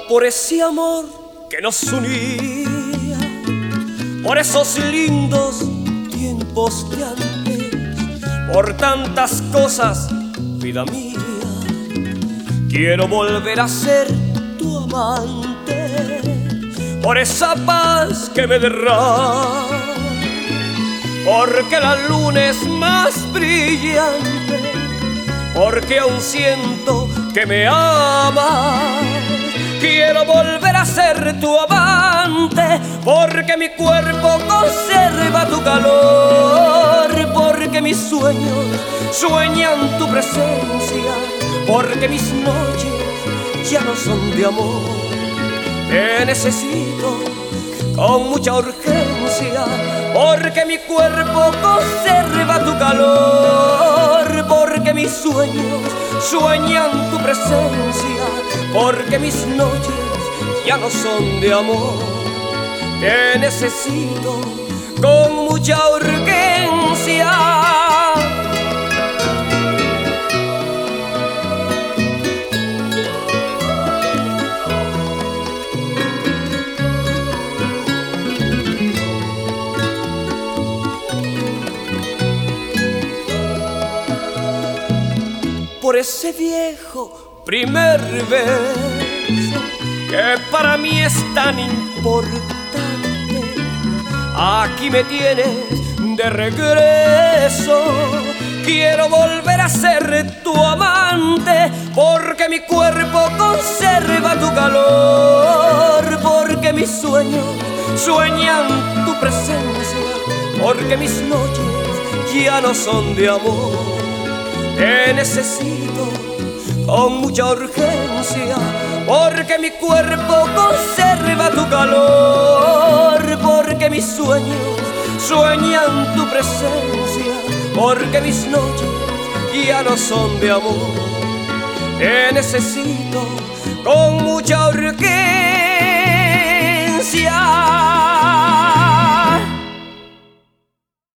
por ese amor que nos unía, por esos lindos tiempos de antes, por tantas cosas, vida mía. Quiero volver a ser tu amante, por esa paz que me derrama, porque la luna es más brillante, porque aún siento que me amas. Quiero volver a ser tu amante, porque mi cuerpo conserva tu calor, porque mis sueños sueñan tu presencia, porque mis noches ya no son de amor. Te necesito con mucha urgencia, porque mi cuerpo conserva tu calor, porque mis sueños sueñan tu presencia, porque mis noches ya no son de amor. Te necesito con mucha urgencia. Por ese viejo primer beso que para mí es tan importante, aquí me tienes de regreso. Quiero volver a ser tu amante, porque mi cuerpo conserva tu calor, porque mis sueños sueñan tu presencia, porque mis noches ya no son de amor. Te necesito con mucha urgencia, porque mi cuerpo conserva tu calor, porque mis sueños sueñan tu presencia, porque mis noches ya no son de amor. Te necesito con mucha urgencia.